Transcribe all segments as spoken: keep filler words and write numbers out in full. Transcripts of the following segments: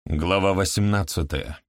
Глава восемнадцатая.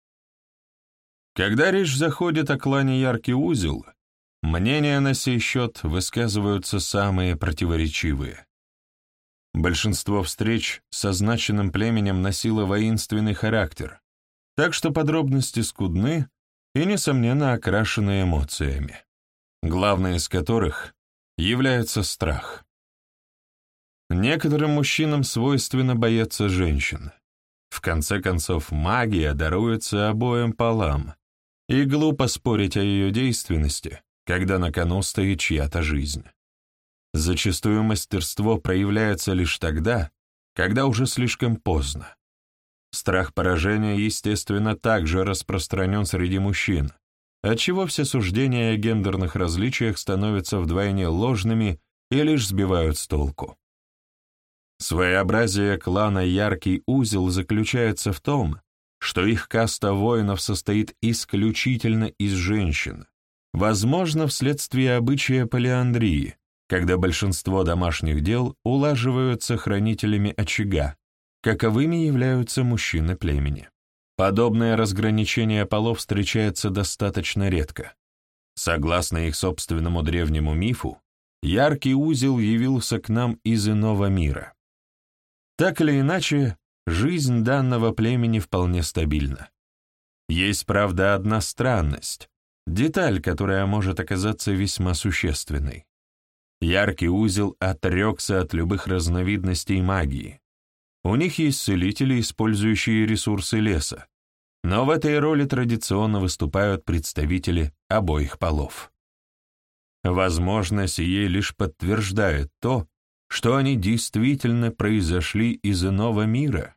Когда речь заходит о клане Яркий Узел, мнения на сей счет высказываются самые противоречивые. Большинство встреч с означенным племенем носило воинственный характер, так что подробности скудны и, несомненно, окрашены эмоциями, главной из которых является страх. Некоторым мужчинам свойственно бояться женщин. В конце концов, магия даруется обоим полам, и глупо спорить о ее действенности, когда на кону стоит чья-то жизнь. Зачастую мастерство проявляется лишь тогда, когда уже слишком поздно. Страх поражения, естественно, также распространен среди мужчин, отчего все суждения о гендерных различиях становятся вдвойне ложными и лишь сбивают с толку. Своеобразие клана Яркий Узел заключается в том, что их каста воинов состоит исключительно из женщин, возможно, вследствие обычая полиандрии, когда большинство домашних дел улаживаются хранителями очага, каковыми являются мужчины племени. Подобное разграничение полов встречается достаточно редко. Согласно их собственному древнему мифу, Яркий Узел явился к нам из иного мира. Так или иначе, жизнь данного племени вполне стабильна. Есть, правда, одна странность, деталь, которая может оказаться весьма существенной. Яркий Узел отрекся от любых разновидностей магии. У них есть целители, использующие ресурсы леса, но в этой роли традиционно выступают представители обоих полов. Возможно, сие лишь подтверждает то, что они действительно произошли из иного мира.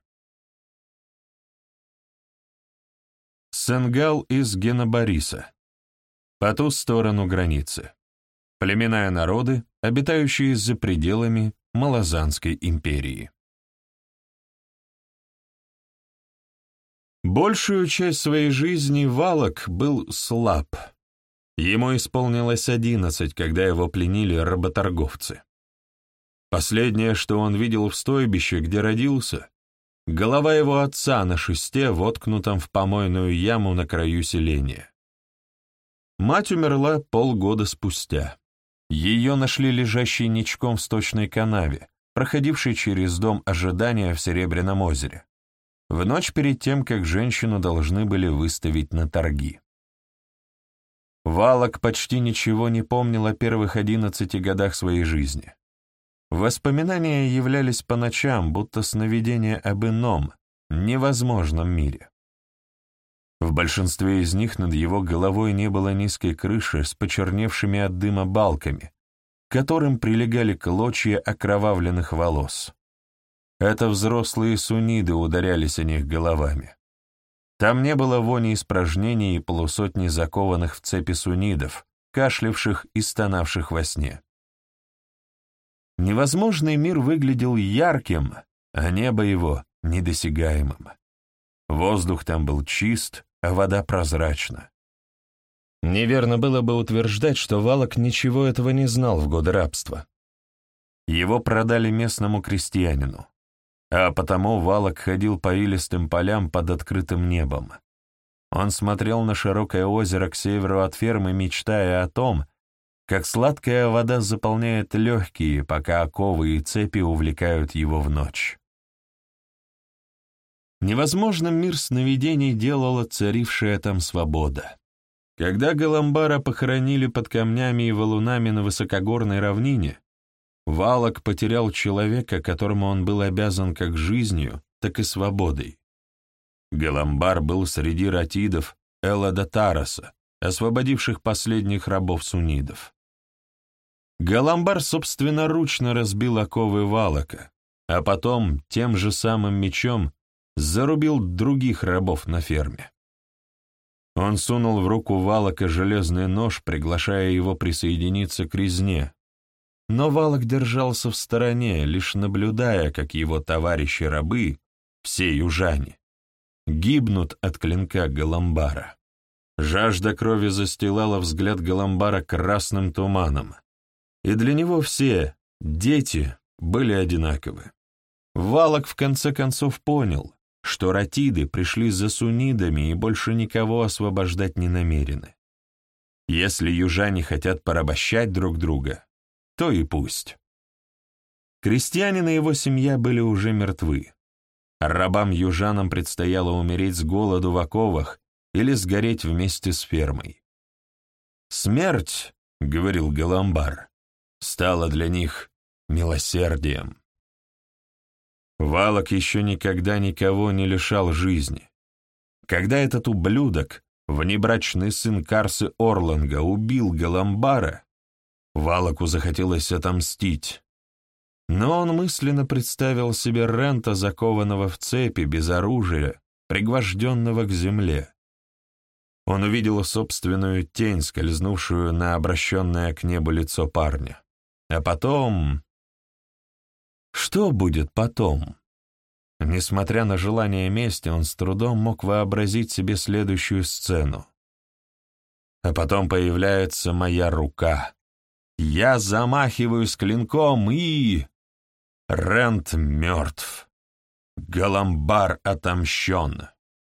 Сенгал из Генобариса. По ту сторону границы. Племена и народы, обитающие за пределами Малазанской империи. Большую часть своей жизни Валак был слаб. Ему исполнилось одиннадцать, когда его пленили работорговцы. Последнее, что он видел в стойбище, где родился, голова его отца на шесте, воткнутом в помойную яму на краю селения. Мать умерла полгода спустя. Ее нашли лежащей ничком в сточной канаве, проходившей через дом ожидания в Серебряном озере, в ночь перед тем, как женщину должны были выставить на торги. Валак почти ничего не помнил о первых одиннадцати годах своей жизни. Воспоминания являлись по ночам, будто сновидения об ином, невозможном мире. В большинстве из них над его головой не было низкой крыши с почерневшими от дыма балками, к которым прилегали клочья окровавленных волос. Это взрослые сунниды ударялись о них головами. Там не было вони испражнений и полусотни закованных в цепи суннидов, кашлявших и стонавших во сне. Невозможный мир выглядел ярким, а небо его — недосягаемым. Воздух там был чист, а вода прозрачна. Неверно было бы утверждать, что Валак ничего этого не знал в годы рабства. Его продали местному крестьянину, а потому Валак ходил по илистым полям под открытым небом. Он смотрел на широкое озеро к северу от фермы, мечтая о том, как сладкая вода заполняет легкие, пока оковы и цепи увлекают его в ночь. Невозможным мир сновидений делала царившая там свобода. Когда Галамбара похоронили под камнями и валунами на высокогорной равнине, Валак потерял человека, которому он был обязан как жизнью, так и свободой. Галамбар был среди ратидов Эллада Тараса, освободивших последних рабов суннидов. Галамбар собственноручно разбил оковы Валака, а потом тем же самым мечом зарубил других рабов на ферме. Он сунул в руку Валака железный нож, приглашая его присоединиться к резне, но Валак держался в стороне, лишь наблюдая, как его товарищи-рабы, все южане, гибнут от клинка Галамбара. Жажда крови застилала взгляд Галамбара красным туманом, и для него все, дети, были одинаковы. Валак в конце концов понял, что ратиды пришли за суннидами и больше никого освобождать не намерены. Если южане хотят порабощать друг друга, то и пусть. Крестьянин и его семья были уже мертвы. Рабам-южанам предстояло умереть с голоду в оковах или сгореть вместе с фермой. «Смерть, — говорил Галамбар, — стала для них милосердием». Валак еще никогда никого не лишал жизни. Когда этот ублюдок, внебрачный сын Карсы Орланга, убил Галамбара, Валаку захотелось отомстить. Но он мысленно представил себе Рента, закованного в цепи, без оружия, пригвожденного к земле. Он увидел собственную тень, скользнувшую на обращенное к небу лицо парня. А потом... Что будет потом? Несмотря на желание мести, он с трудом мог вообразить себе следующую сцену. А потом появляется моя рука. Я замахиваюсь клинком и... Рент мертв. Галамбар отомщен.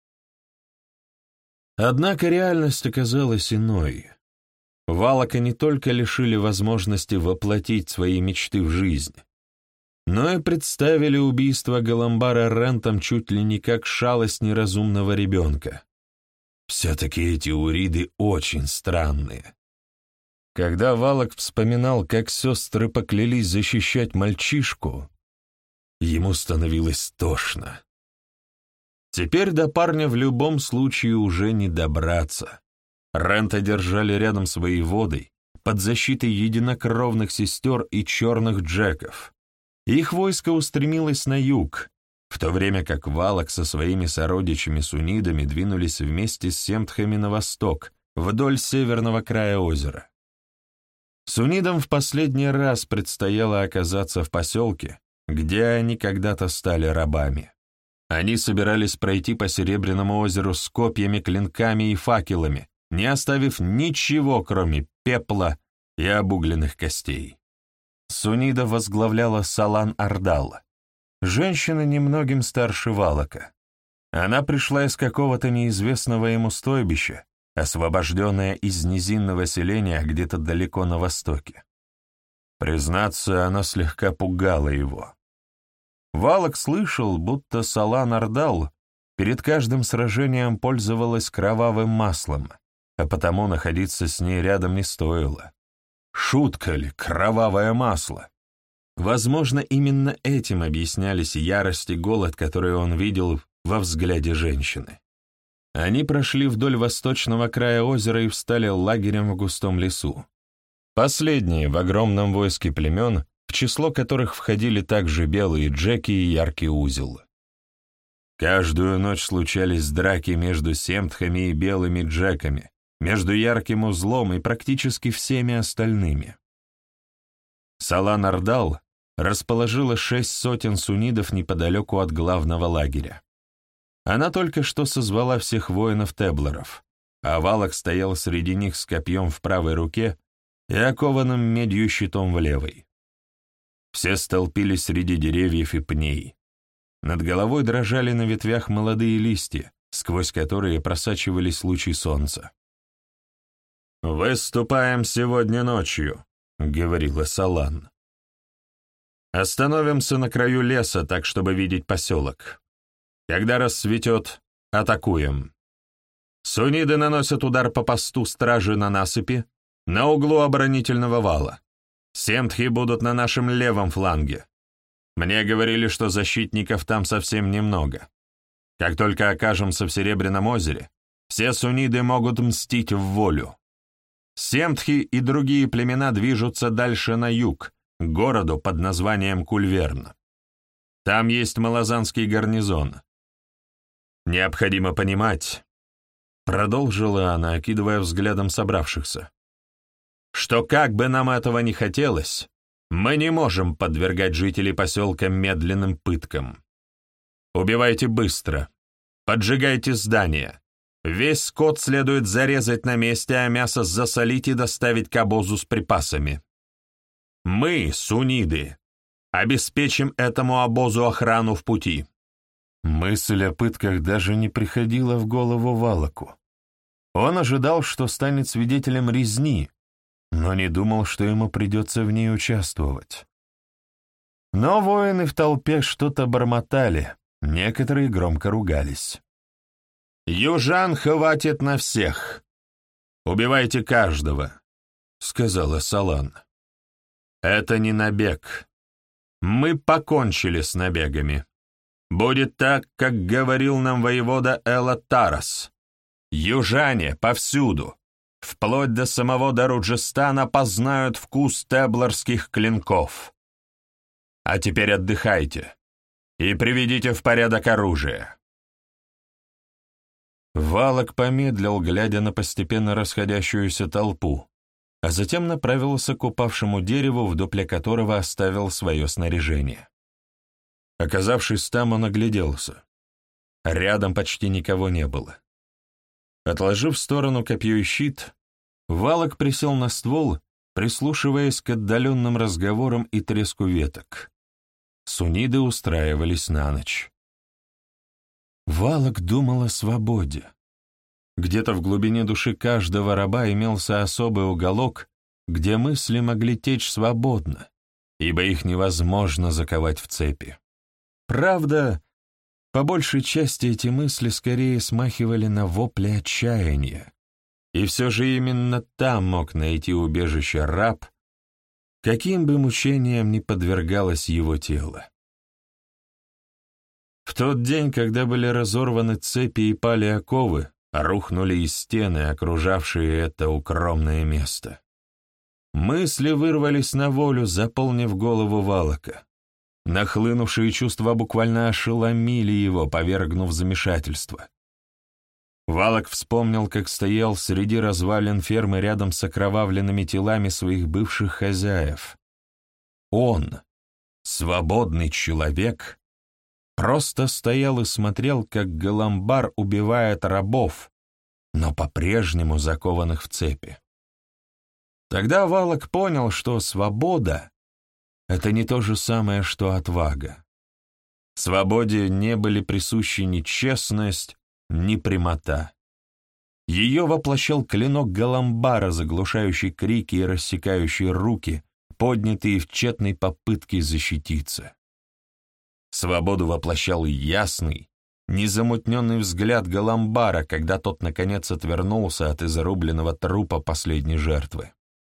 Однако реальность оказалась иной. Валака не только лишили возможности воплотить свои мечты в жизнь, но и представили убийство Галамбара Рентом чуть ли не как шалость неразумного ребенка. Все-таки эти уриды очень странные. Когда Валак вспоминал, как сестры поклялись защищать мальчишку, ему становилось тошно. Теперь до парня в любом случае уже не добраться. Рента держали рядом с воеводой, под защитой единокровных сестер и черных джеков. Их войско устремилось на юг, в то время как Валак со своими сородичами-суннидами двинулись вместе с семтхами на восток, вдоль северного края озера. Суннидам в последний раз предстояло оказаться в поселке, где они когда-то стали рабами. Они собирались пройти по Серебряному озеру с копьями, клинками и факелами, не оставив ничего, кроме пепла и обугленных костей. Суннида возглавляла Салан Ардал, женщина немногим старше Валака. Она пришла из какого-то неизвестного ему стойбища, освобожденная из низинного селения где-то далеко на востоке. Признаться, она слегка пугала его. Валак слышал, будто Салан Ардал перед каждым сражением пользовалась кровавым маслом, а потому находиться с ней рядом не стоило. Шутка ли, кровавое масло? Возможно, именно этим объяснялись ярость и голод, которые он видел во взгляде женщины. Они прошли вдоль восточного края озера и встали лагерем в густом лесу. Последние в огромном войске племен, в число которых входили также белые джеки и яркий узел. Каждую ночь случались драки между семтхами и белыми джеками, между ярким узлом и практически всеми остальными. Салан Ардал расположила шесть сотен суннидов неподалеку от главного лагеря. Она только что созвала всех воинов-теблеров, а Валак стоял среди них с копьем в правой руке и окованным медью щитом в левой. Все столпились среди деревьев и пней. Над головой дрожали на ветвях молодые листья, сквозь которые просачивались лучи солнца. «Выступаем сегодня ночью», — говорила Салан. «Остановимся на краю леса, так, чтобы видеть поселок. Когда рассветет, атакуем. Сунниды наносят удар по посту стражи на насыпи, на углу оборонительного вала. Семтхи будут на нашем левом фланге. Мне говорили, что защитников там совсем немного. Как только окажемся в Серебряном озере, все сунниды могут мстить в волю. Семтхи и другие племена движутся дальше на юг, к городу под названием Кульверн. Там есть малазанский гарнизон. Необходимо понимать, продолжила она, окидывая взглядом собравшихся, что как бы нам этого ни хотелось, мы не можем подвергать жителей поселка медленным пыткам. Убивайте быстро, поджигайте здания. Весь скот следует зарезать на месте, а мясо засолить и доставить к обозу с припасами. Мы, сунниды, обеспечим этому обозу охрану в пути. Мысль о пытках даже не приходила в голову Валаку. Он ожидал, что станет свидетелем резни, но не думал, что ему придется в ней участвовать. Но воины в толпе что-то бормотали, некоторые громко ругались. «Южан хватит на всех! Убивайте каждого!» — сказала Салан. «Это не набег. Мы покончили с набегами. Будет так, как говорил нам воевода Эла Тарас. Южане повсюду, вплоть до самого Даруджистана, познают вкус теблорских клинков. А теперь отдыхайте и приведите в порядок оружие». Валак помедлил, глядя на постепенно расходящуюся толпу, а затем направился к упавшему дереву, в дупле которого оставил свое снаряжение. Оказавшись там, он огляделся. Рядом почти никого не было. Отложив в сторону копье и щит, Валак присел на ствол, прислушиваясь к отдаленным разговорам и треску веток. Суниды устраивались на ночь. Валак думал о свободе. Где-то в глубине души каждого раба имелся особый уголок, где мысли могли течь свободно, ибо их невозможно заковать в цепи. Правда, по большей части эти мысли скорее смахивали на вопли отчаяния, и все же именно там мог найти убежище раб, каким бы мучениям ни подвергалось его тело. В тот день, когда были разорваны цепи и пали оковы, рухнули и стены, окружавшие это укромное место. Мысли вырвались на волю, заполнив голову Валака. Нахлынувшие чувства буквально ошеломили его, повергнув в замешательство. Валак вспомнил, как стоял среди развалин фермы рядом с окровавленными телами своих бывших хозяев. Он, свободный человек, просто стоял и смотрел, как Галамбар убивает рабов, но по-прежнему закованных в цепи. Тогда Валак понял, что свобода — это не то же самое, что отвага. Свободе не были присущи ни честность, ни прямота. Ее воплощал клинок Галамбара, заглушающий крики и рассекающий руки, поднятые в тщетной попытке защититься. Свободу воплощал ясный, незамутненный взгляд Галамбара, когда тот, наконец, отвернулся от изрубленного трупа последней жертвы.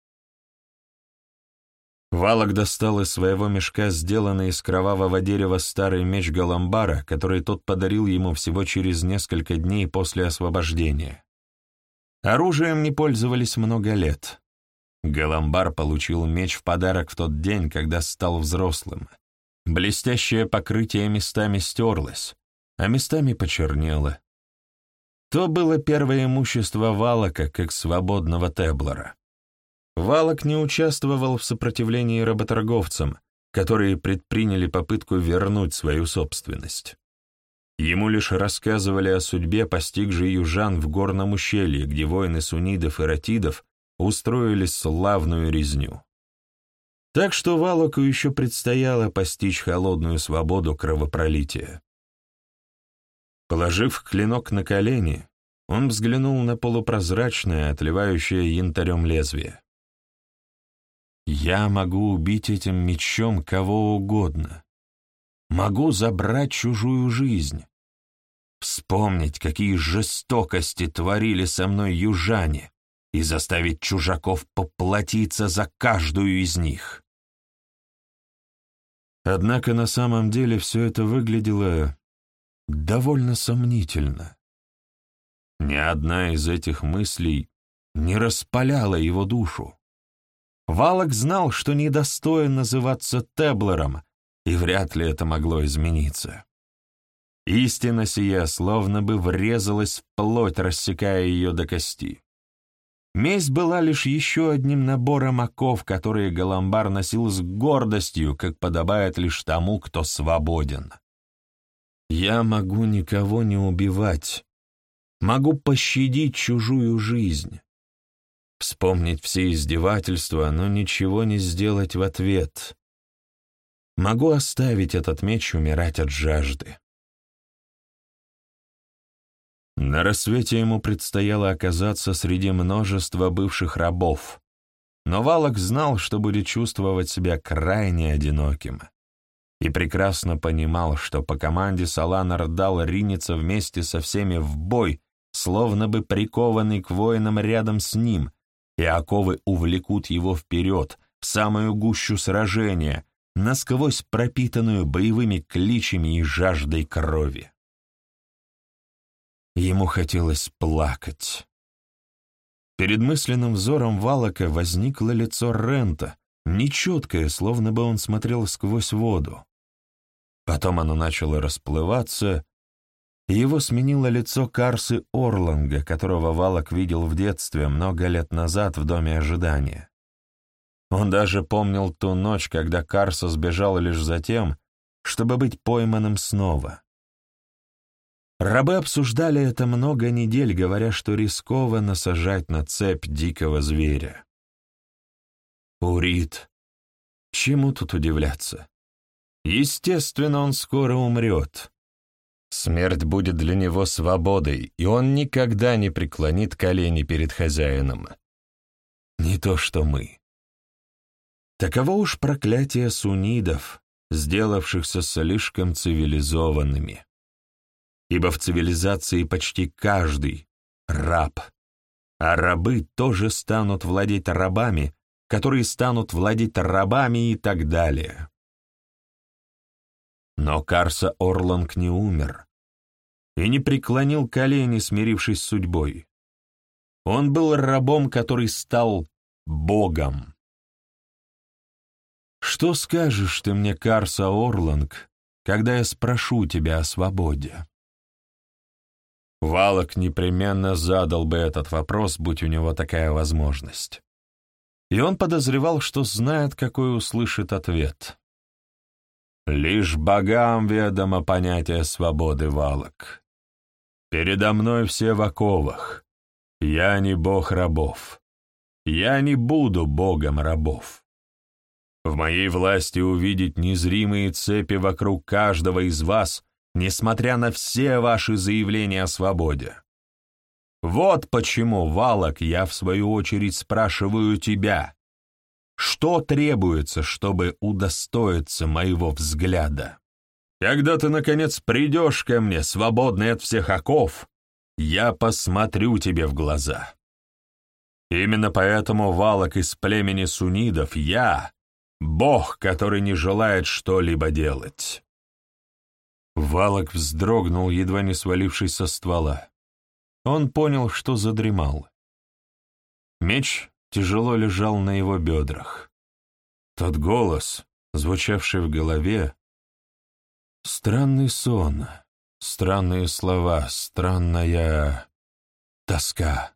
Валак достал из своего мешка сделанный из кровавого дерева старый меч Галамбара, который тот подарил ему всего через несколько дней после освобождения. Оружием не пользовались много лет. Галамбар получил меч в подарок в тот день, когда стал взрослым. Блестящее покрытие местами стерлось, а местами почернело. То было первое имущество Валака как свободного теблора. Валак не участвовал в сопротивлении работорговцам, которые предприняли попытку вернуть свою собственность. Ему лишь рассказывали о судьбе постигшей южан в горном ущелье, где воины суннидов и ратидов устроили славную резню. Так что Валаку еще предстояло постичь холодную свободу кровопролития. Положив клинок на колени, он взглянул на полупрозрачное, отливающее янтарем лезвие. «Я могу убить этим мечом кого угодно. Могу забрать чужую жизнь. Вспомнить, какие жестокости творили со мной южане, и заставить чужаков поплатиться за каждую из них». Однако на самом деле все это выглядело довольно сомнительно. Ни одна из этих мыслей не распаляла его душу. Валак знал, что недостоин называться Теблором, и вряд ли это могло измениться. Истина сия словно бы врезалась в плоть, рассекая ее до кости. Месть была лишь еще одним набором оков, которые Галамбар носил с гордостью, как подобает лишь тому, кто свободен. «Я могу никого не убивать, могу пощадить чужую жизнь, вспомнить все издевательства, но ничего не сделать в ответ. Могу оставить этот меч умирать от жажды. На рассвете ему предстояло оказаться среди множества бывших рабов, но Валак знал, что будет чувствовать себя крайне одиноким, и прекрасно понимал, что по команде Салан-Ардал ринется вместе со всеми в бой, словно бы прикованный к воинам рядом с ним, и оковы увлекут его вперед, в самую гущу сражения, насквозь пропитанную боевыми кличами и жаждой крови. Ему хотелось плакать. Перед мысленным взором Валака возникло лицо Рента, нечеткое, словно бы он смотрел сквозь воду. Потом оно начало расплываться, и его сменило лицо Карсы Орланга, которого Валак видел в детстве много лет назад в доме ожидания. Он даже помнил ту ночь, когда Карса сбежал лишь за тем, чтобы быть пойманным снова. Рабы обсуждали это много недель, говоря, что рискованно сажать на цепь дикого зверя. Урит. Чему тут удивляться? Естественно, он скоро умрет. Смерть будет для него свободой, и он никогда не преклонит колени перед хозяином. Не то что мы. Таково уж проклятие суннидов, сделавшихся слишком цивилизованными. Ибо в цивилизации почти каждый — раб, а рабы тоже станут владеть рабами, которые станут владеть рабами и так далее. Но Карса Орланг не умер и не преклонил колени, смирившись с судьбой. Он был рабом, который стал богом. Что скажешь ты мне, Карса Орланг, когда я спрошу тебя о свободе? Валак непременно задал бы этот вопрос, будь у него такая возможность. И он подозревал, что знает, какой услышит ответ. «Лишь богам ведомо понятие свободы, Валак. Передо мной все в оковах. Я не бог рабов. Я не буду богом рабов. В моей власти увидеть незримые цепи вокруг каждого из вас, несмотря на все ваши заявления о свободе. Вот почему, Валак, я в свою очередь спрашиваю тебя, что требуется, чтобы удостоиться моего взгляда? Когда ты, наконец, придешь ко мне, свободный от всех оков, я посмотрю тебе в глаза. Именно поэтому, Валак из племени суннидов, я — бог, который не желает что-либо делать». Валак вздрогнул, едва не свалившись со ствола. Он понял, что задремал. Меч тяжело лежал на его бедрах. Тот голос, звучавший в голове, странный сон, странные слова, странная тоска.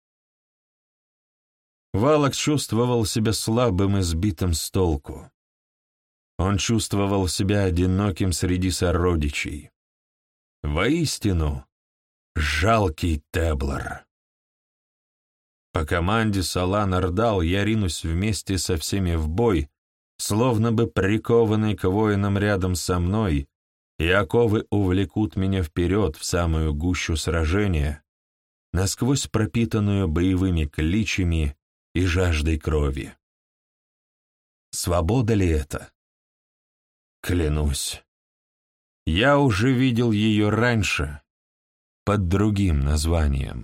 Валак чувствовал себя слабым и сбитым с толку. Он чувствовал себя одиноким среди сородичей. Воистину, жалкий Теблор. По команде Салан-Ардал я ринусь вместе со всеми в бой, словно бы прикованный к воинам рядом со мной, и оковы увлекут меня вперед в самую гущу сражения, насквозь пропитанную боевыми кличами и жаждой крови. Свобода ли это? Клянусь, я уже видел ее раньше, под другим названием.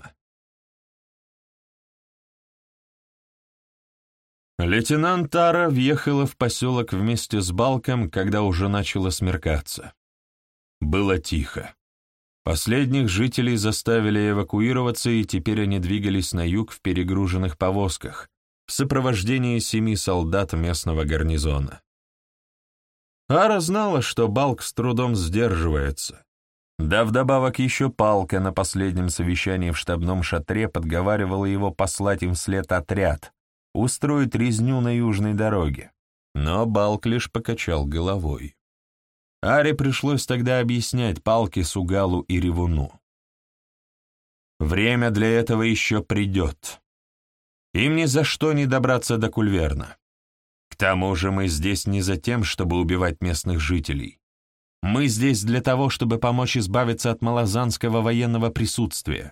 Лейтенант Тара въехала в поселок вместе с Балком, когда уже начало смеркаться. Было тихо. Последних жителей заставили эвакуироваться, и теперь они двигались на юг в перегруженных повозках, в сопровождении семи солдат местного гарнизона. Ара знала, что Балк с трудом сдерживается. Да вдобавок еще Палка на последнем совещании в штабном шатре подговаривала его послать им вслед отряд, устроить резню на южной дороге. Но Балк лишь покачал головой. Аре пришлось тогда объяснять Палке, Сугалу и Ревуну. Время для этого еще придет. Им ни за что не добраться до Кульверна. К тому же мы здесь не за тем, чтобы убивать местных жителей. Мы здесь для того, чтобы помочь избавиться от малозанского военного присутствия».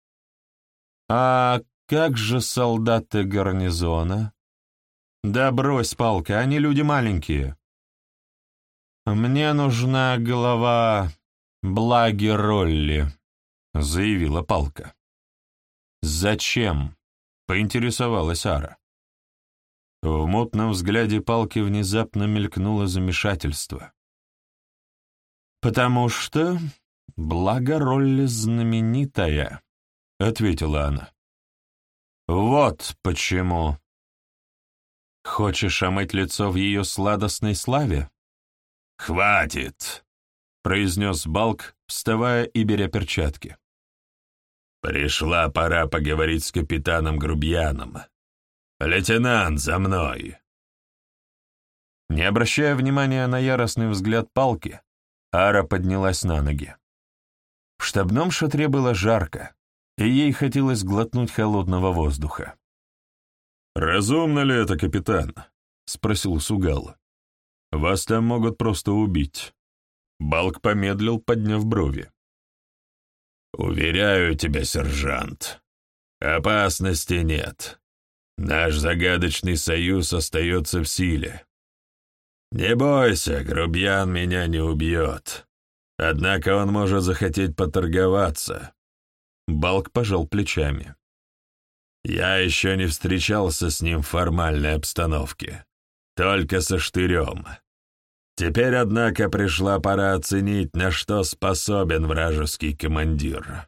«А как же солдаты гарнизона?» «Да брось, Палка, они люди маленькие». «Мне нужна голова Благи Ролли», — заявила Палка. «Зачем?» — поинтересовалась Ара. В мутном взгляде Палки внезапно мелькнуло замешательство. «Потому что Блага Ролли знаменитая», — ответила она. «Вот почему. Хочешь омыть лицо в ее сладостной славе?» «Хватит!» — произнес Балк, вставая и беря перчатки. «Пришла пора поговорить с капитаном Грубьяном. Лейтенант, за мной!» Не обращая внимания на яростный взгляд Палки, Ара поднялась на ноги. В штабном шатре было жарко, и ей хотелось глотнуть холодного воздуха. «Разумно ли это, капитан?» — спросил Сугал. «Вас там могут просто убить». Балк помедлил, подняв брови. «Уверяю тебя, сержант, опасности нет. Наш загадочный союз остается в силе. Не бойся, Грубьян меня не убьет. Однако он может захотеть поторговаться». Балк пожал плечами. «Я еще не встречался с ним в формальной обстановке, только со Штырем. Теперь, однако, пришла пора оценить, на что способен вражеский командир».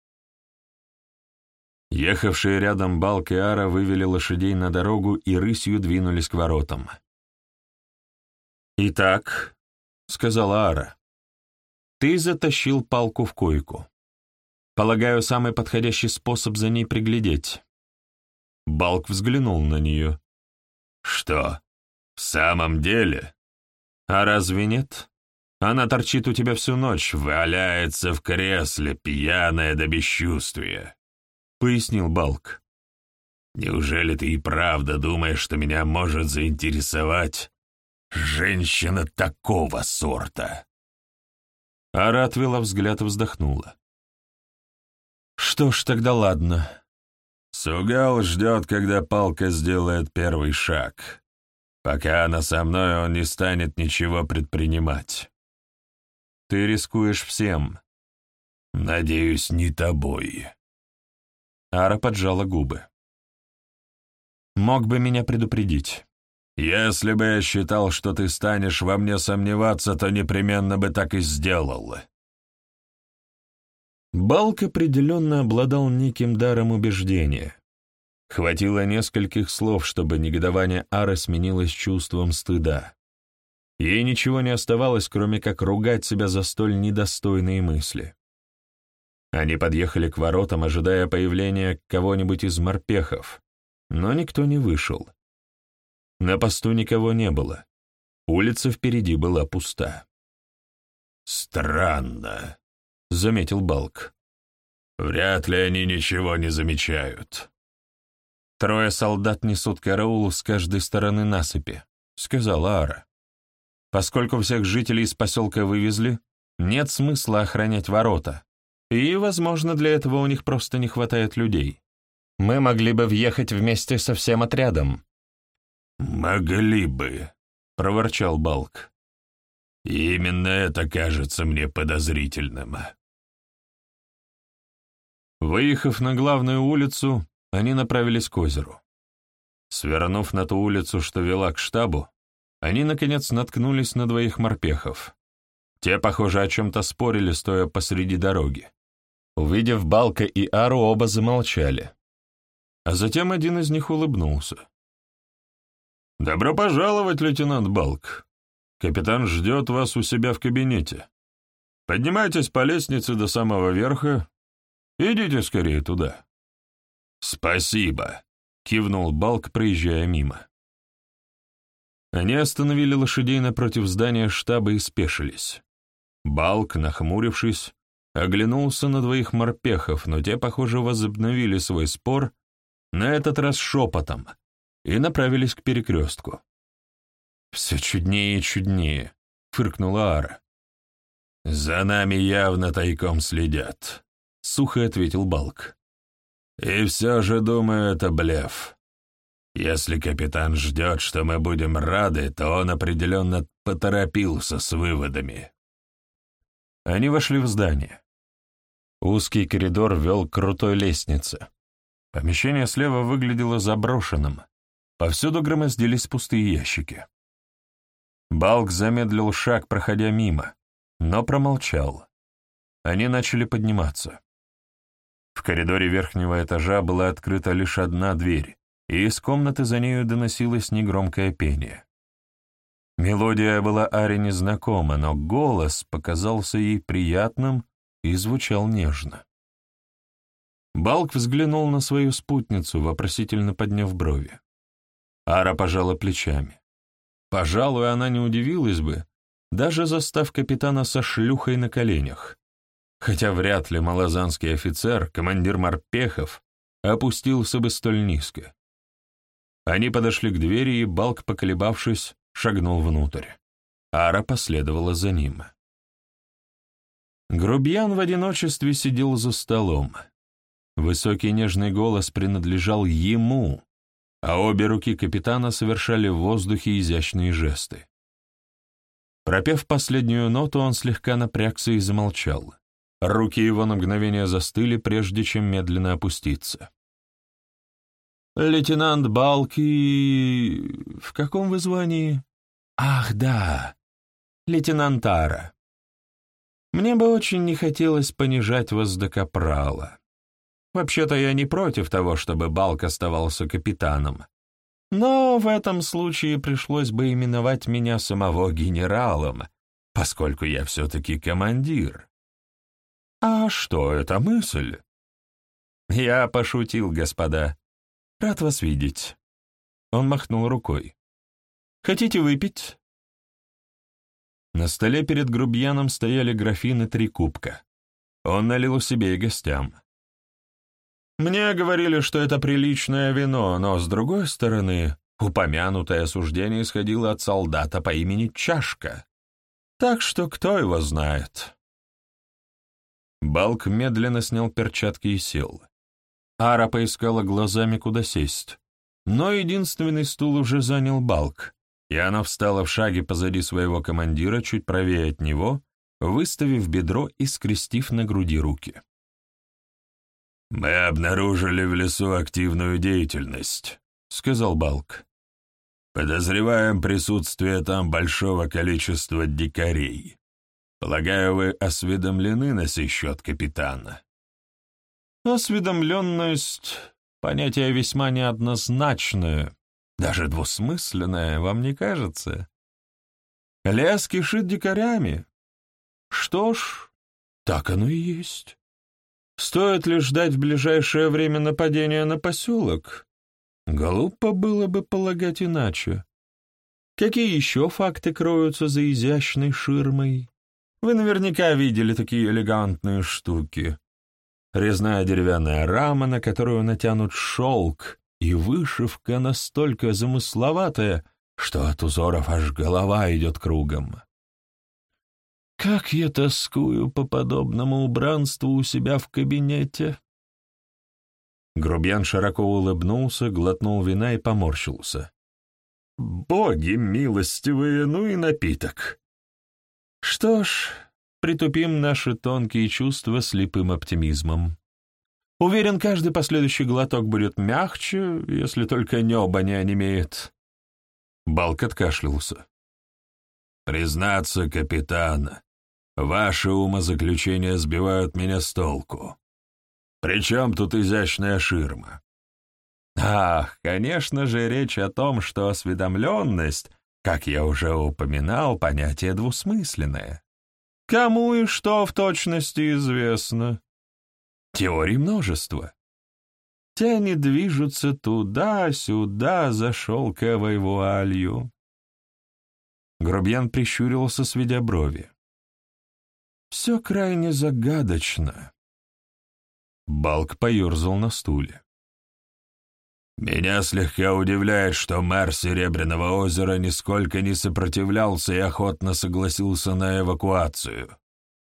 Ехавшие рядом Балк и Ара вывели лошадей на дорогу и рысью двинулись к воротам. «Итак», — сказала Ара, — «ты затащил Палку в койку. Полагаю, самый подходящий способ за ней приглядеть». Балк взглянул на нее. «Что, в самом деле?» «А разве нет? Она торчит у тебя всю ночь, валяется в кресле, пьяная до бесчувствия», — пояснил Балк. «Неужели ты и правда думаешь, что меня может заинтересовать женщина такого сорта?» Ара отвела взгляд и вздохнула. «Что ж, тогда ладно». Сугал ждет, когда Палка сделает первый шаг. Пока она со мной, он не станет ничего предпринимать. Ты рискуешь всем. Надеюсь, не тобой. Ара поджала губы. Мог бы меня предупредить. Если бы я считал, что ты станешь во мне сомневаться, то непременно бы так и сделал. Балк определенно обладал неким даром убеждения. Хватило нескольких слов, чтобы негодование Ары сменилось чувством стыда. Ей ничего не оставалось, кроме как ругать себя за столь недостойные мысли. Они подъехали к воротам, ожидая появления кого-нибудь из морпехов, но никто не вышел. На посту никого не было. Улица впереди была пуста. «Странно», — заметил Балк. «Вряд ли они ничего не замечают». «Трое солдат несут караул с каждой стороны насыпи», — сказала Ара. «Поскольку всех жителей из поселка вывезли, нет смысла охранять ворота, и, возможно, для этого у них просто не хватает людей. Мы могли бы въехать вместе со всем отрядом». «Могли бы», — проворчал Балк. «Именно это кажется мне подозрительным». Выехав на главную улицу, они направились к озеру. Свернув на ту улицу, что вела к штабу, они, наконец, наткнулись на двоих морпехов. Те, похоже, о чем-то спорили, стоя посреди дороги. Увидев Балка и Ару, оба замолчали. А затем один из них улыбнулся. «Добро пожаловать, лейтенант Балк. Капитан ждет вас у себя в кабинете. Поднимайтесь по лестнице до самого верха. Идите скорее туда». «Спасибо», — кивнул Балк, проезжая мимо. Они остановили лошадей напротив здания штаба и спешились. Балк, нахмурившись, оглянулся на двоих морпехов, но те, похоже, возобновили свой спор, на этот раз шепотом, и направились к перекрестку. «Все чуднее и чуднее», — фыркнула Ара. «За нами явно тайком следят», — сухо ответил Балк. «И все же, думаю, это блеф. Если капитан ждет, что мы будем рады, то он определенно поторопился с выводами». Они вошли в здание. Узкий коридор вел к крутой лестнице. Помещение слева выглядело заброшенным. Повсюду громоздились пустые ящики. Балк замедлил шаг, проходя мимо, но промолчал. Они начали подниматься. В коридоре верхнего этажа была открыта лишь одна дверь, и из комнаты за нею доносилось негромкое пение. Мелодия была Аре незнакома, но голос показался ей приятным и звучал нежно. Балк взглянул на свою спутницу, вопросительно подняв брови. Ара пожала плечами. Пожалуй, она не удивилась бы, даже застав капитана со шлюхой на коленях, хотя вряд ли малозанский офицер, командир морпехов, опустился бы столь низко. Они подошли к двери, и Балк, поколебавшись, шагнул внутрь. Ара последовала за ним. Грубьян в одиночестве сидел за столом. Высокий нежный голос принадлежал ему, а обе руки капитана совершали в воздухе изящные жесты. Пропев последнюю ноту, он слегка напрягся и замолчал. Руки его на мгновение застыли, прежде чем медленно опуститься. «Лейтенант Балки... В каком вы звании?» «Ах, да, лейтенант Ара. Мне бы очень не хотелось понижать вас до капрала. Вообще-то я не против того, чтобы Балк оставался капитаном. Но в этом случае пришлось бы именовать меня самого генералом, поскольку я все-таки командир». «А что это мысль?» «Я пошутил, господа. Рад вас видеть». Он махнул рукой. «Хотите выпить?» На столе перед грубьяном стояли графины три кубка. Он налил себе и гостям. «Мне говорили, что это приличное вино, но, с другой стороны, упомянутое осуждение исходило от солдата по имени Чашка. Так что кто его знает?» Балк медленно снял перчатки и сел. Ара поискала глазами, куда сесть. Но единственный стул уже занял Балк, и она встала в шаге позади своего командира, чуть правее от него, выставив бедро и скрестив на груди руки. «Мы обнаружили в лесу активную деятельность», — сказал Балк. «Подозреваем присутствие там большого количества дикарей. Полагаю, вы осведомлены на сей счет, капитан?» «Осведомленность — понятие весьма неоднозначное, даже двусмысленное, вам не кажется? Лес кишит дикарями. Что ж, так оно и есть. Стоит ли ждать в ближайшее время нападения на поселок? Глупо было бы полагать иначе. Какие еще факты кроются за изящной ширмой? Вы наверняка видели такие элегантные штуки. Резная деревянная рама, на которую натянут шелк, и вышивка настолько замысловатая, что от узоров аж голова идет кругом. Как я тоскую по подобному убранству у себя в кабинете!» Грубьян широко улыбнулся, глотнул вина и поморщился. «Боги милостивые, ну и напиток!» «Что ж, притупим наши тонкие чувства слепым оптимизмом. Уверен, каждый последующий глоток будет мягче, если только небо не онемеет». Балк откашлялся. «Признаться, капитан, ваши умозаключения сбивают меня с толку. Причем тут изящная ширма?» «Ах, конечно же, речь о том, что осведомленность, как я уже упоминал, понятие двусмысленное. Кому и что в точности известно? Теорий множество. Тени движутся туда-сюда за шелковой вуалью». Грубьян прищурился, сведя брови. «Все крайне загадочно». Балк поерзал на стуле. «Меня слегка удивляет, что мэр Серебряного озера нисколько не сопротивлялся и охотно согласился на эвакуацию.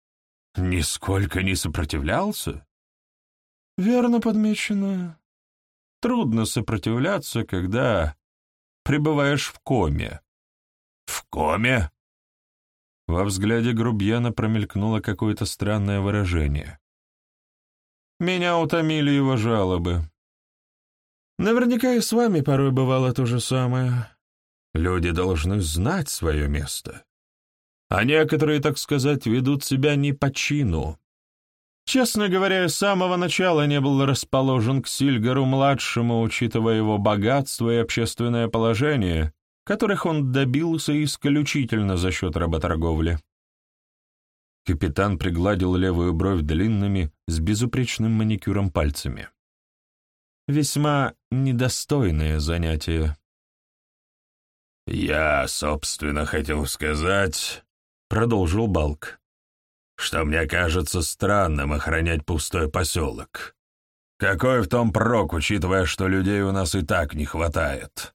Нисколько не сопротивлялся? Верно подмечено. Трудно сопротивляться, когда пребываешь в коме. В коме? Во взгляде грубияна промелькнуло какое-то странное выражение. Меня утомили его жалобы. Наверняка и с вами порой бывало то же самое. Люди должны знать свое место. А некоторые, так сказать, ведут себя не по чину. Честно говоря, с самого начала не был расположен к Сильгару-младшему, учитывая его богатство и общественное положение, которых он добился исключительно за счет работорговли. Капитан пригладил левую бровь длинными, с безупречным маникюром пальцами. Весьма недостойное занятие. «Я, собственно, хотел сказать, — продолжил Балк, — что мне кажется странным охранять пустой поселок. Какой в том прок, учитывая, что людей у нас и так не хватает?»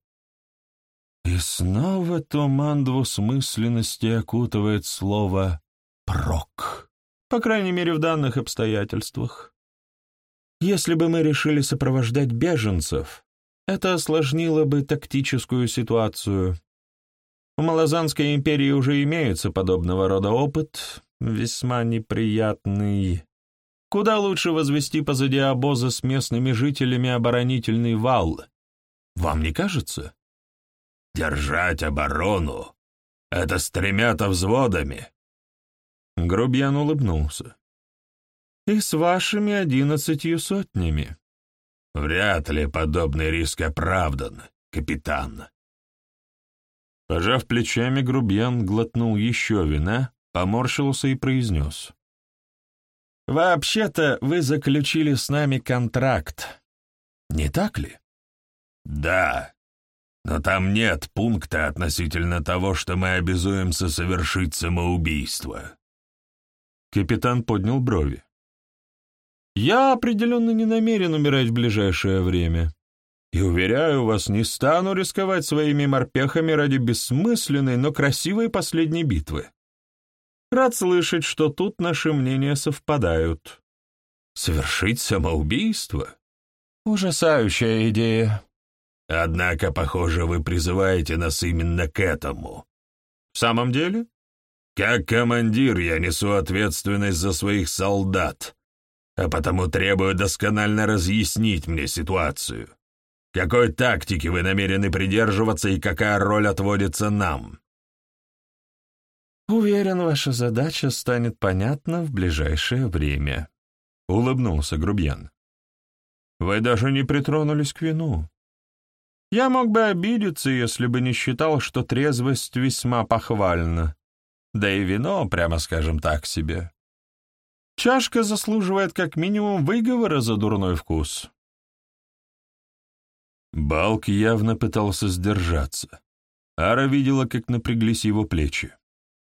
И снова туман двусмысленности окутывает слово «прок», по крайней мере, в данных обстоятельствах. Если бы мы решили сопровождать беженцев, это осложнило бы тактическую ситуацию. В Малазанской империи уже имеется подобного рода опыт, весьма неприятный. Куда лучше возвести позади обоза с местными жителями оборонительный вал. Вам не кажется? Держать оборону — это с тремя-то взводами. Грубиян улыбнулся. И с вашими одиннадцатью сотнями. Вряд ли подобный риск оправдан, капитан. Пожав плечами, грубиян глотнул еще вина, поморщился и произнес. «Вообще-то вы заключили с нами контракт, не так ли?» «Да, но там нет пункта относительно того, что мы обязуемся совершить самоубийство». Капитан поднял брови. «Я определенно не намерен умирать в ближайшее время. И, уверяю вас, не стану рисковать своими морпехами ради бессмысленной, но красивой последней битвы. Рад слышать, что тут наши мнения совпадают. Совершить самоубийство? Ужасающая идея. Однако, похоже, вы призываете нас именно к этому. В самом деле? Как командир я несу ответственность за своих солдат, а потому требую досконально разъяснить мне ситуацию. Какой тактики вы намерены придерживаться и какая роль отводится нам? Уверен, ваша задача станет понятна в ближайшее время, — улыбнулся грубиян. Вы даже не притронулись к вину. Я мог бы обидеться, если бы не считал, что трезвость весьма похвальна. Да и вино, прямо скажем, так себе. Чашка заслуживает как минимум выговора за дурной вкус. Балк явно пытался сдержаться. Ара видела, как напряглись его плечи.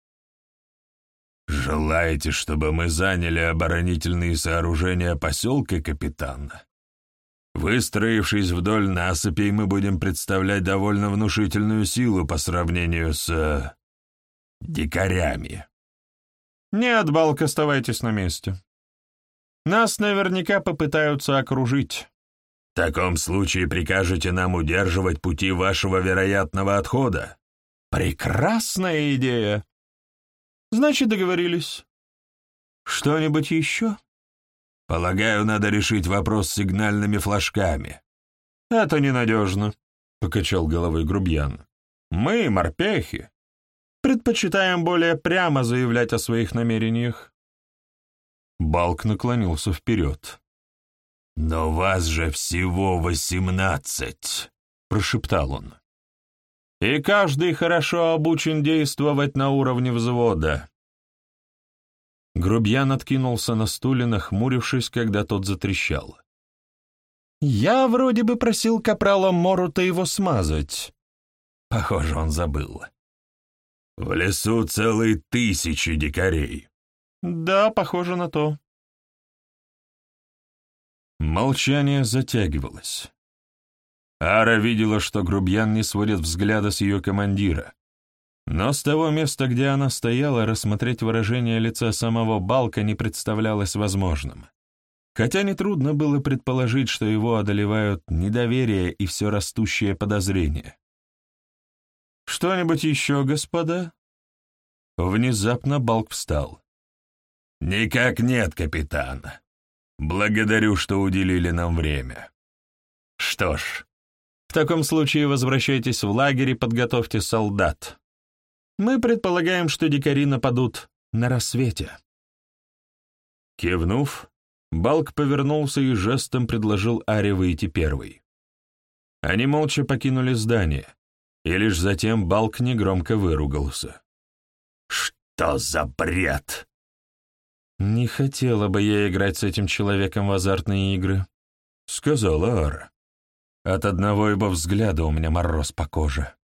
«Желаете, чтобы мы заняли оборонительные сооружения поселка, капитан? Выстроившись вдоль насыпей, мы будем представлять довольно внушительную силу по сравнению с... дикарями». «Нет, Балк, оставайтесь на месте. Нас наверняка попытаются окружить». «В таком случае прикажете нам удерживать пути вашего вероятного отхода?» «Прекрасная идея. Значит, договорились. Что-нибудь еще?» «Полагаю, надо решить вопрос с сигнальными флажками». «Это ненадежно», — покачал головой грубиян. «Мы, морпехи, предпочитаем более прямо заявлять о своих намерениях». Балк наклонился вперед. «Но вас же всего восемнадцать», — прошептал он. «И каждый хорошо обучен действовать на уровне взвода». Грубиян откинулся на стуле, нахмурившись, когда тот затрещал. «Я вроде бы просил капрала Морута его смазать». Похоже, он забыл. «В лесу целые тысячи дикарей». «Да, похоже на то». Молчание затягивалось. Ара видела, что грубиян не сводит взгляда с ее командира. Но с того места, где она стояла, рассмотреть выражение лица самого Балка не представлялось возможным. Хотя нетрудно было предположить, что его одолевают недоверие и все растущее подозрение. «Что-нибудь еще, господа?» Внезапно Балк встал. «Никак нет, капитан. Благодарю, что уделили нам время». «Что ж, в таком случае возвращайтесь в лагерь и подготовьте солдат. Мы предполагаем, что дикари нападут на рассвете». Кивнув, Балк повернулся и жестом предложил Аре выйти первой. Они молча покинули здание, и лишь затем Балк негромко выругался. «Что за бред?» «Не хотела бы я играть с этим человеком в азартные игры», — сказала Ара. «От одного его взгляда у меня мороз по коже».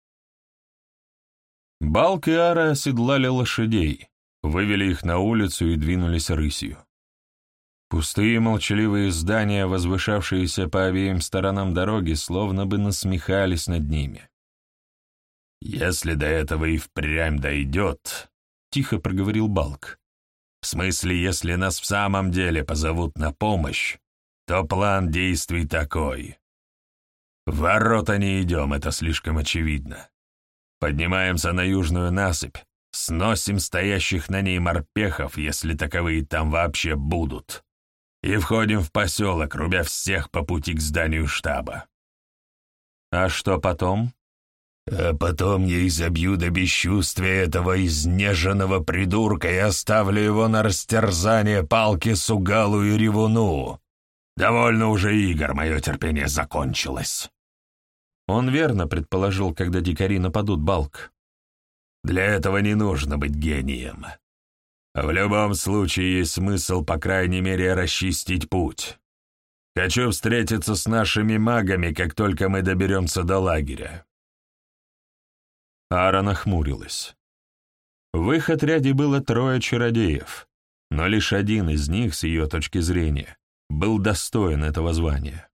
Балк и Ара оседлали лошадей, вывели их на улицу и двинулись рысью. Пустые молчаливые здания, возвышавшиеся по обеим сторонам дороги, словно бы насмехались над ними. «Если до этого и впрямь дойдет», — тихо проговорил Балк, «в смысле, если нас в самом деле позовут на помощь, то план действий такой. В ворота не идем, это слишком очевидно. Поднимаемся на южную насыпь, сносим стоящих на ней морпехов, если таковые там вообще будут, и входим в поселок, рубя всех по пути к зданию штаба». «А что потом?» «А потом я изобью до бесчувствия этого изнеженного придурка и оставлю его на растерзание палки Сугалу и Ревуну. Довольно уже игр, мое терпение закончилось». Он верно предположил, когда дикари нападут, Балк. «Для этого не нужно быть гением. В любом случае есть смысл, по крайней мере, расчистить путь. Хочу встретиться с нашими магами, как только мы доберемся до лагеря». Ара нахмурилась. В их отряде было трое чародеев, но лишь один из них, с ее точки зрения, был достоин этого звания.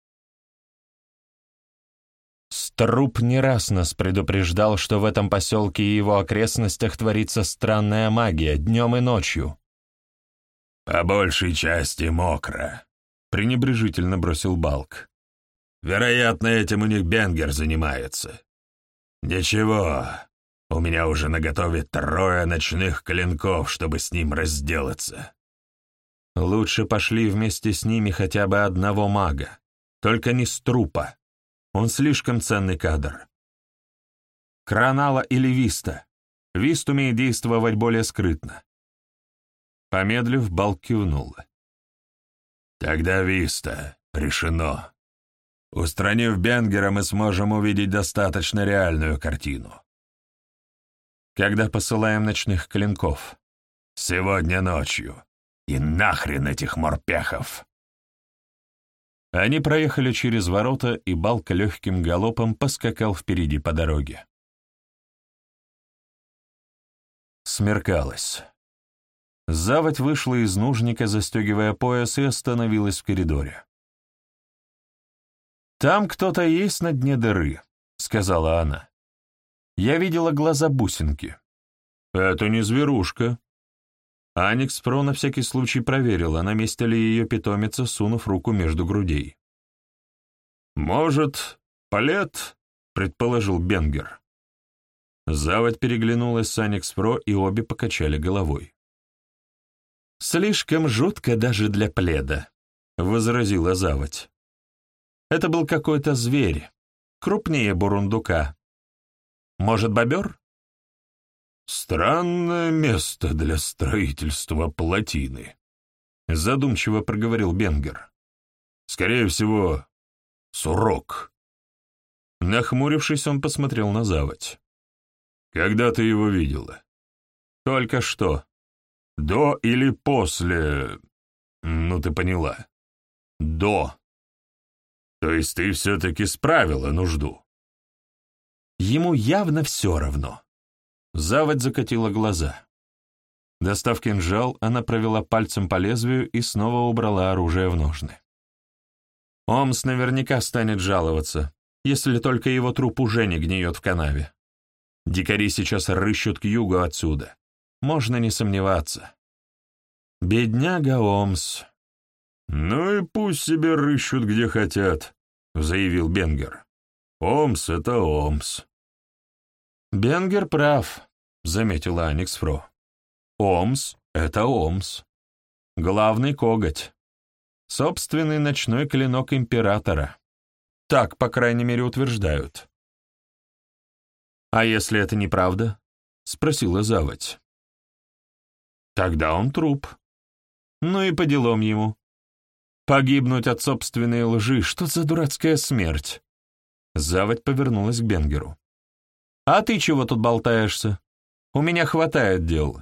Струп не раз нас предупреждал, что в этом поселке и его окрестностях творится странная магия днем и ночью. «По большей части мокро», — пренебрежительно бросил Балк. «Вероятно, этим у них Бенгер занимается. Ничего, у меня уже наготове трое ночных клинков, чтобы с ним разделаться». «Лучше пошли вместе с ними хотя бы одного мага, только не Струпа. Он слишком ценный кадр. Кранала или Виста. Вист умеет действовать более скрытно». Помедлив, Балк кивнул. «Тогда Виста. Решено. Устранив Бенгера, мы сможем увидеть достаточно реальную картину». «Когда посылаем ночных клинков?» «Сегодня ночью. И нахрен этих морпехов!» Они проехали через ворота, и Балк легким галопом поскакал впереди по дороге. Смеркалось. Заводь вышла из нужника, застегивая пояс, и остановилась в коридоре. «Там кто-то есть на дне дыры», — сказала она. «Я видела глаза бусинки». «Это не зверушка». Аникс Про на всякий случай проверила, на месте ли ее питомица, сунув руку между грудей. «Может, палет?» — предположил Бенгер. Заводь переглянулась с Аникс Про, и обе покачали головой. «Слишком жутко даже для пледа», — возразила заводь. «Это был какой-то зверь, крупнее бурундука. Может, бобер?» «Странное место для строительства плотины», — задумчиво проговорил Бенгер. «Скорее всего, сурок». Нахмурившись, он посмотрел на заводь. «Когда ты его видела?» «Только что». «До или после...» «Ну, ты поняла». «До». «То есть ты все-таки справила нужду?» Ему явно все равно. Заводь закатила глаза. Достав кинжал, она провела пальцем по лезвию и снова убрала оружие в ножны. Омс наверняка станет жаловаться, если только его труп уже не гниет в канаве. Дикари сейчас рыщут к югу отсюда. Можно не сомневаться. Бедняга Омс. «Ну и пусть себе рыщут где хотят», — заявил Бенгер. «Омс — это Омс». «Бенгер прав», — заметила Аникс Фро. «Омс — это Омс. Главный коготь. Собственный ночной клинок императора. Так, по крайней мере, утверждают». «А если это неправда?» — спросила заводь. «Тогда он труп. Ну и по делам ему. Погибнуть от собственной лжи, что за дурацкая смерть?» Заводь повернулась к Бенгеру. «А ты чего тут болтаешься? У меня хватает дел».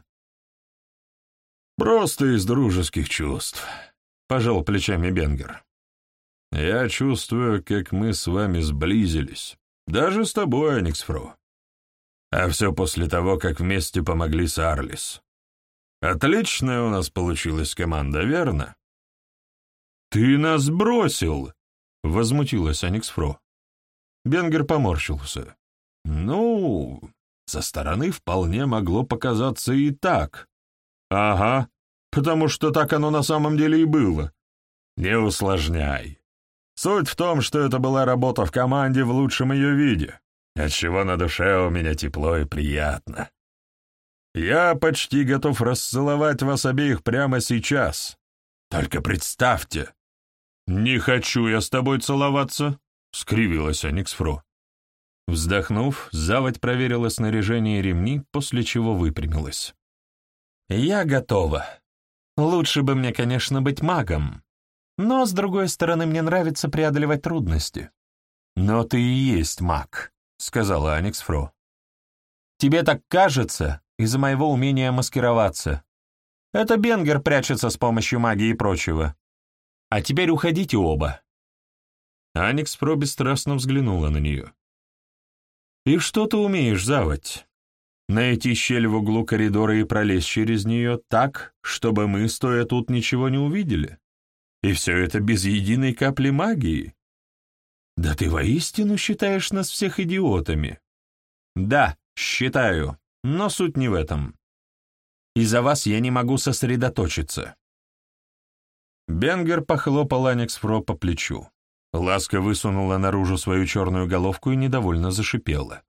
«Просто из дружеских чувств», — пожал плечами Бенгер. «Я чувствую, как мы с вами сблизились. Даже с тобой, Аникс Фро. А все после того, как вместе помогли с Арлис. Отличная у нас получилась команда, верно?» «Ты нас бросил!» — возмутилась Аникс Фро. Бенгер поморщился. «Ну, со стороны вполне могло показаться и так». «Ага, потому что так оно на самом деле и было. Не усложняй. Суть в том, что это была работа в команде в лучшем ее виде, отчего на душе у меня тепло и приятно. Я почти готов расцеловать вас обеих прямо сейчас. Только представьте...» «Не хочу я с тобой целоваться», — скривилась Аникс Фро. Вздохнув, заводь проверила снаряжение и ремни, после чего выпрямилась. «Я готова. Лучше бы мне, конечно, быть магом. Но, с другой стороны, мне нравится преодолевать трудности». «Но ты и есть маг», — сказала Аникс Фро. «Тебе так кажется из-за моего умения маскироваться. Это Бенгер прячется с помощью магии и прочего. А теперь уходите оба». Аникс Фро бесстрастно взглянула на нее. «И что ты умеешь, заводь? Найти щель в углу коридора и пролезть через нее так, чтобы мы, стоя тут, ничего не увидели? И все это без единой капли магии? Да ты воистину считаешь нас всех идиотами». «Да, считаю, но суть не в этом. Из-за вас я не могу сосредоточиться». Бенгер похлопал Аникс Фро по плечу. Ласка высунула наружу свою черную головку и недовольно зашипела.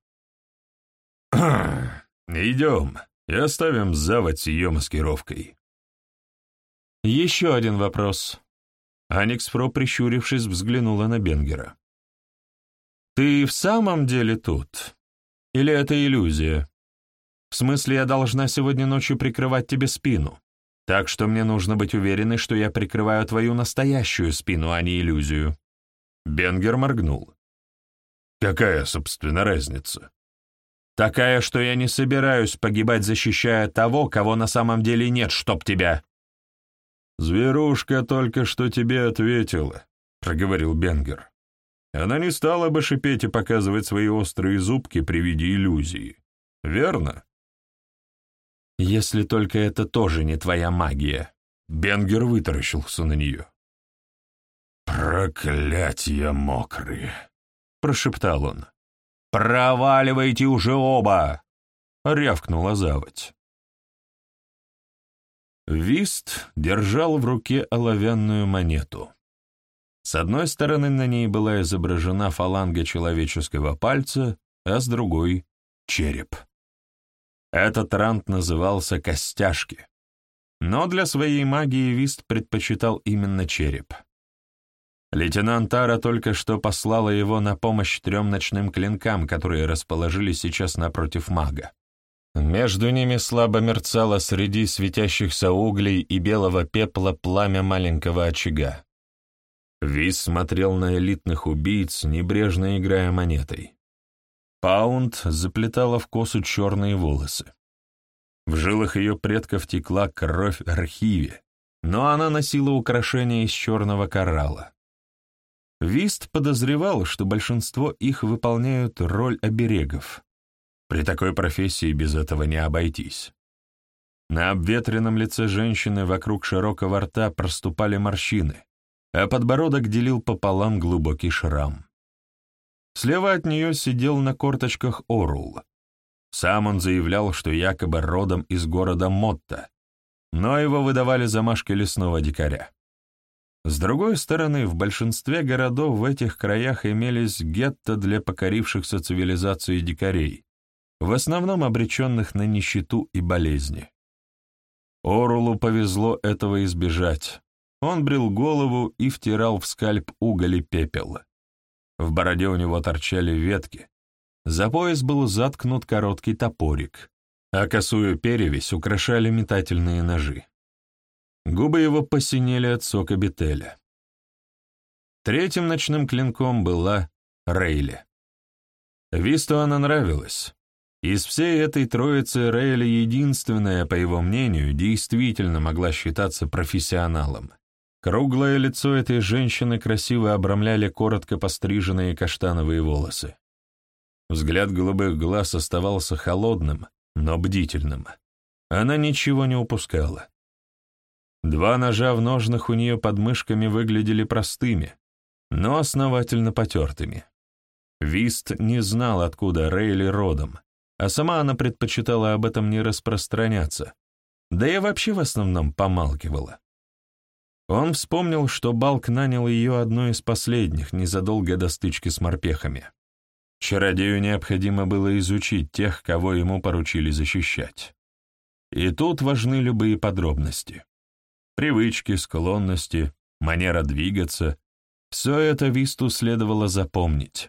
«Идем и оставим заводь с ее маскировкой». «Еще один вопрос». Аникс Фро, прищурившись, взглянула на Бенгера. «Ты в самом деле тут? Или это иллюзия? В смысле, я должна сегодня ночью прикрывать тебе спину, так что мне нужно быть уверенной, что я прикрываю твою настоящую спину, а не иллюзию». Бенгер моргнул. «Какая, собственно, разница?» «Такая, что я не собираюсь погибать, защищая того, кого на самом деле нет, чтоб тебя». «Зверушка только что тебе ответила», — проговорил Бенгер. «Она не стала бы шипеть и показывать свои острые зубки при виде иллюзии. Верно?» «Если только это тоже не твоя магия». Бенгер вытаращился на нее. «Проклятья мокрые!» — прошептал он. «Проваливайте уже оба!» — рявкнула заводь. Вист держал в руке оловянную монету. С одной стороны на ней была изображена фаланга человеческого пальца, а с другой — череп. Этот рант назывался «Костяшки», но для своей магии Вист предпочитал именно череп. Лейтенант Тара только что послала его на помощь трем ночным клинкам, которые расположились сейчас напротив мага. Между ними слабо мерцало среди светящихся углей и белого пепла пламя маленького очага. Вис смотрел на элитных убийц, небрежно играя монетой. Паунд заплетала в косу черные волосы. В жилах ее предков текла кровь архиве, но она носила украшения из черного коралла. Вист подозревал, что большинство их выполняют роль оберегов. При такой профессии без этого не обойтись. На обветренном лице женщины вокруг широкого рта проступали морщины, а подбородок делил пополам глубокий шрам. Слева от нее сидел на корточках Орул. Сам он заявлял, что якобы родом из города Мотта, но его выдавали замашки лесного дикаря. С другой стороны, в большинстве городов в этих краях имелись гетто для покорившихся цивилизации дикарей, в основном обреченных на нищету и болезни. Орулу повезло этого избежать. Он брил голову и втирал в скальп уголь и пепел. В бороде у него торчали ветки. За пояс был заткнут короткий топорик, а косую перевязь украшали метательные ножи. Губы его посинели от сока бетеля. Третьим ночным клинком была Рейли. Висту она нравилась. Из всей этой троицы Рейли единственная, по его мнению, действительно могла считаться профессионалом. Круглое лицо этой женщины красиво обрамляли коротко постриженные каштановые волосы. Взгляд голубых глаз оставался холодным, но бдительным. Она ничего не упускала. Два ножа в ножнах у нее под мышками выглядели простыми, но основательно потертыми. Вист не знал, откуда Рейли родом, а сама она предпочитала об этом не распространяться, да и вообще в основном помалкивала. Он вспомнил, что Балк нанял ее одной из последних, незадолго до стычки с морпехами. Чародею необходимо было изучить тех, кого ему поручили защищать. И тут важны любые подробности. Привычки, склонности, манера двигаться — все это Висту следовало запомнить.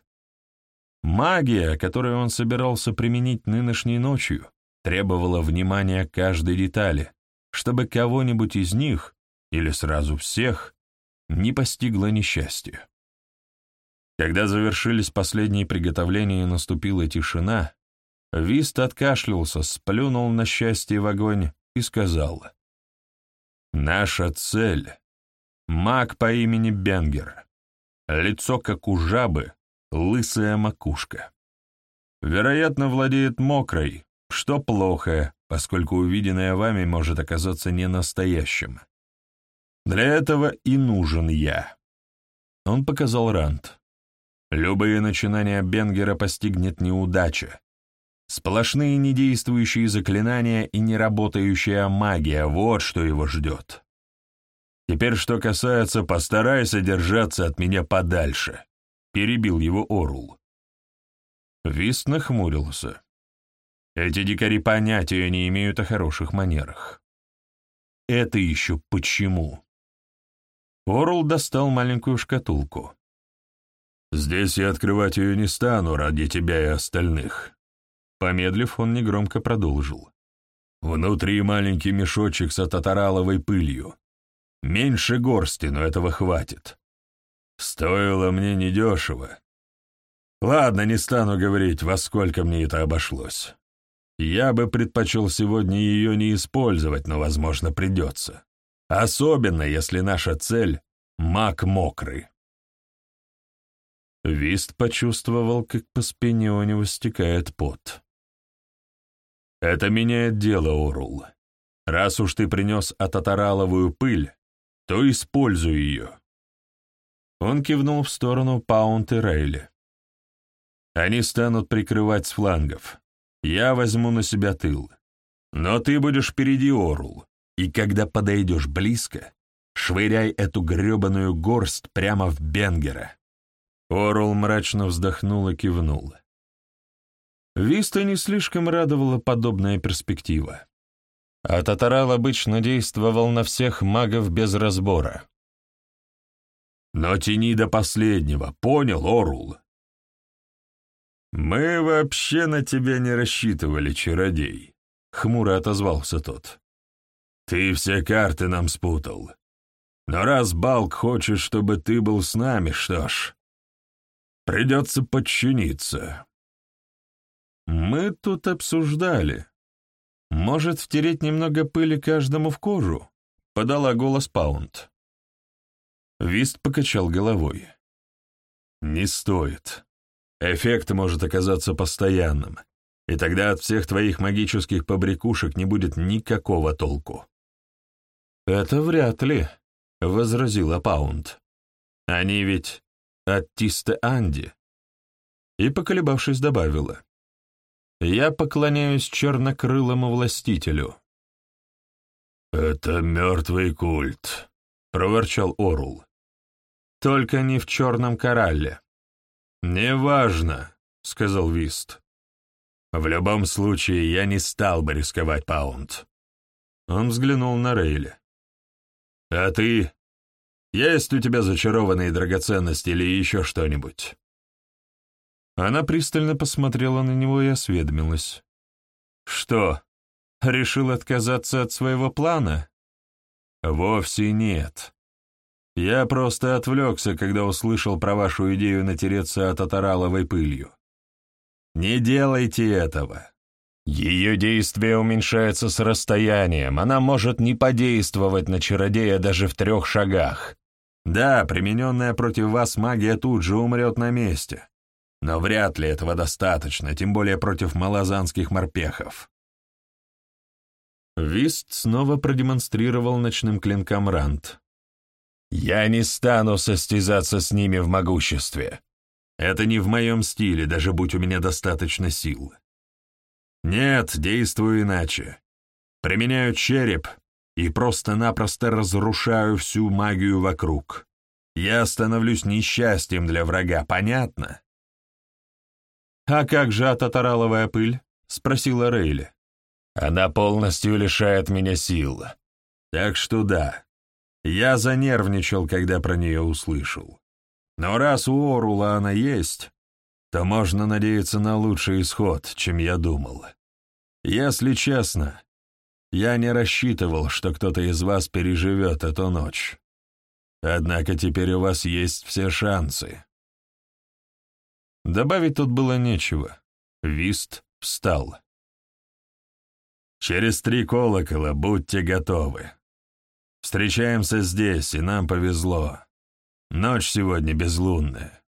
Магия, которую он собирался применить нынешней ночью, требовала внимания каждой детали, чтобы кого-нибудь из них, или сразу всех, не постигло несчастье. Когда завершились последние приготовления и наступила тишина, Вист откашлялся, сплюнул на счастье в огонь и сказал: «Наша цель — маг по имени Бенгер. Лицо, как у жабы, лысая макушка. Вероятно, владеет мокрой, что плохо, поскольку увиденное вами может оказаться не настоящим. Для этого и нужен я». Он показал рант. Любые начинания Бенгера постигнет неудача. Сплошные недействующие заклинания и неработающая магия — вот что его ждет. Теперь, что касается, постарайся держаться от меня подальше, — перебил его Орул. Вист нахмурился. Эти дикари понятия не имеют о хороших манерах. Это еще почему? Орул достал маленькую шкатулку. «Здесь я открывать ее не стану ради тебя и остальных». Помедлив, он негромко продолжил. «Внутри маленький мешочек с татараловой пылью. Меньше горсти, но этого хватит. Стоило мне недешево. Ладно, не стану говорить, во сколько мне это обошлось. Я бы предпочел сегодня ее не использовать, но, возможно, придется. Особенно, если наша цель — маг мокрый». Вист почувствовал, как по спине у него стекает пот. «Это меняет дело, Орул. Раз уж ты принес ататараловую пыль, то используй ее». Он кивнул в сторону Паунт и Рейли. «Они станут прикрывать с флангов. Я возьму на себя тыл. Но ты будешь впереди, Орул, и когда подойдешь близко, швыряй эту гребаную горсть прямо в Бенгера». Орул мрачно вздохнул и кивнул. Виста не слишком радовала подобная перспектива. А Татарал обычно действовал на всех магов без разбора. «Но тяни до последнего, понял, Орул?» «Мы вообще на тебя не рассчитывали, чародей», — хмуро отозвался тот. «Ты все карты нам спутал. Но раз Балк хочет, чтобы ты был с нами, что ж, придется подчиниться». «Мы тут обсуждали. Может, втереть немного пыли каждому в кожу?» — подала голос Паунт. Вист покачал головой. «Не стоит. Эффект может оказаться постоянным, и тогда от всех твоих магических побрякушек не будет никакого толку». «Это вряд ли», — возразила Паунт. «Они ведь от Тисте Анди». И, поколебавшись, добавила. Я поклоняюсь чернокрылому властителю». «Это мертвый культ», — проворчал Орул. «Только не в черном коралле». «Неважно», — сказал Вист. «В любом случае, я не стал бы рисковать, Паунд». Он взглянул на Рейли. «А ты? Есть у тебя зачарованные драгоценности или еще что-нибудь?» Она пристально посмотрела на него и осведомилась. «Что, решил отказаться от своего плана?» «Вовсе нет. Я просто отвлекся, когда услышал про вашу идею натереться от атараловой пылью. Не делайте этого. Ее действие уменьшается с расстоянием, она может не подействовать на чародея даже в трех шагах. Да, примененная против вас магия тут же умрет на месте, но вряд ли этого достаточно, тем более против малазанских морпехов». Вист снова продемонстрировал ночным клинкам рант. «Я не стану состязаться с ними в могуществе. Это не в моем стиле, даже будь у меня достаточно сил. Нет, действую иначе. Применяю череп и просто-напросто разрушаю всю магию вокруг. Я становлюсь несчастьем для врага, понятно?» «А как же ататараловая пыль?» — спросила Рейли. «Она полностью лишает меня сил. Так что да, я занервничал, когда про нее услышал. Но раз у Орула она есть, то можно надеяться на лучший исход, чем я думал. Если честно, я не рассчитывал, что кто-то из вас переживет эту ночь. Однако теперь у вас есть все шансы». Добавить тут было нечего. Вист встал. «Через три колокола будьте готовы. Встречаемся здесь, и нам повезло. Ночь сегодня безлунная.